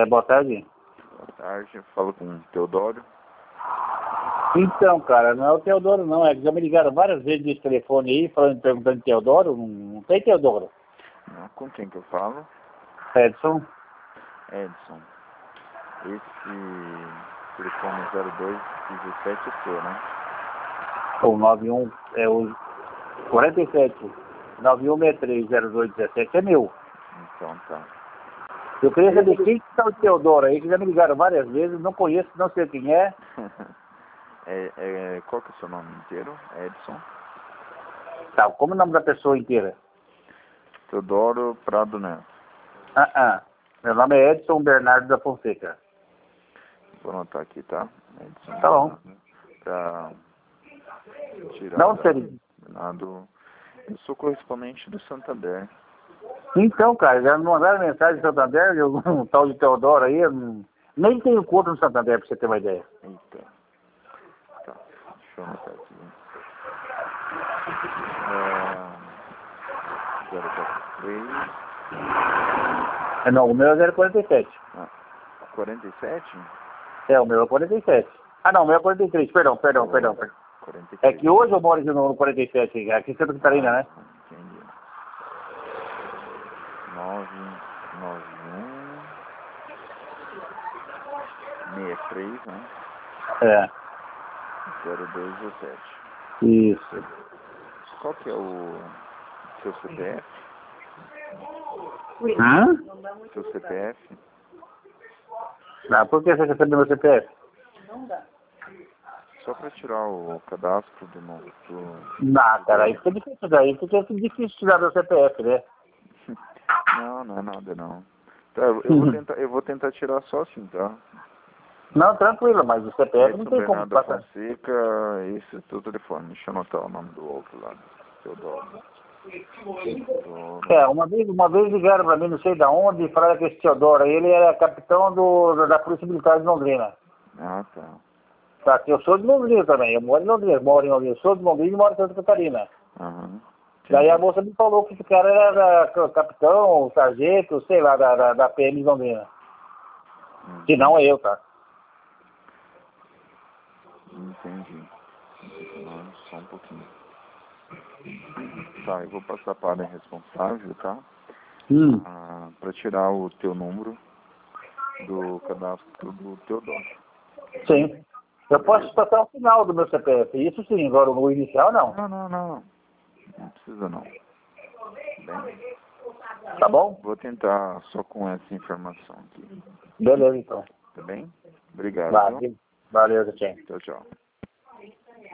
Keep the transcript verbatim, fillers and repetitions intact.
boa tarde. Boa tarde, falo com o Teodoro. Então, cara, não é o Teodoro não, é que já me ligaram várias vezes nesse telefone aí, falando, perguntando Teodoro, não, não tem Teodoro. Não, com quem que eu falo? Edson? Edson. Esse telefone zero dois dezessete é seu, né? O noventa e um, é o quarenta e sete, nove um seis três zero dois dezessete é meu. Então tá. Eu queria saber quem que tá o Teodoro aí, que já me ligaram várias vezes, não conheço, não sei quem é. é, é qual que é o seu nome inteiro? Edson? Tá, como é o nome da pessoa inteira? Teodoro Prado Neto. Ah, ah. Meu nome é Edson Bernardo da Fonseca. Vou anotar aqui, tá? Edson Tá bom. Pra tirar Não, da, sério. do... Eu sou correspondente do Santander. Então, cara, já me mandaram mensagem do Santander, de algum tal de Teodoro aí, eu não... nem tenho conta no Santander, pra você ter uma ideia. Eita. Tá, deixa eu anotar aqui. É... zero quatro três. É, não, o meu é zero quarenta e sete. Ah, quarenta e sete? É, o meu é quarenta e sete. Ah, não, o meu é quarenta e três, perdão, perdão, Oh, perdão. perdão. quarenta e É três. que hoje eu moro aqui no quarenta e sete, aqui em Santa Catarina, né? Ah, entendi. nove nove um seis três, né? É, zero dois dezessete. isso. Qual que é o seu C P F? Hã? Seu C P F? Ah, por que você quer saber meu C P F? Só para tirar o cadastro do novo. Do... Não, cara, aí fica difícil daí, porque fica difícil tirar meu C P F, né? Não, não é nada não. Tá, eu eu vou tentar, eu vou tentar tirar só assim, tá? Não, tranquilo, mas o C P F não Edson tem como Bernardo da passar. Fonseca, esse é o teu telefone. Deixa eu anotar o nome do outro lado. Teodoro. Teodoro. É, uma vez, uma vez ligaram pra mim, não sei da onde, e falaram que esse Teodoro aí, ele era capitão do, da Polícia Militar de Londrina. Ah, tá. Tá, eu sou de Londrina também, eu moro em Londrina, moro em Londrina, eu sou de Londrina e moro em Santa Catarina. Aham. Daí a Entendi. moça me falou que esse cara era da- capitão, sargento, sei lá, da, da, da P M de Londrina. Uhum. Se não é eu, tá? Entendi. Não, só um pouquinho. Tá, eu vou passar para a área responsável, tá? Hum. Ah, para tirar o teu número do cadastro do Teodoro. Sim. Eu posso passar o final do meu C P F, isso sim, agora o inicial não. Não, não, não. Não precisa não. Bem, Tá bom? vou tentar só com essa informação aqui. Beleza, então. Tá bem? Obrigado, viu? Valeu, valeu, tchau. Tchau, tchau.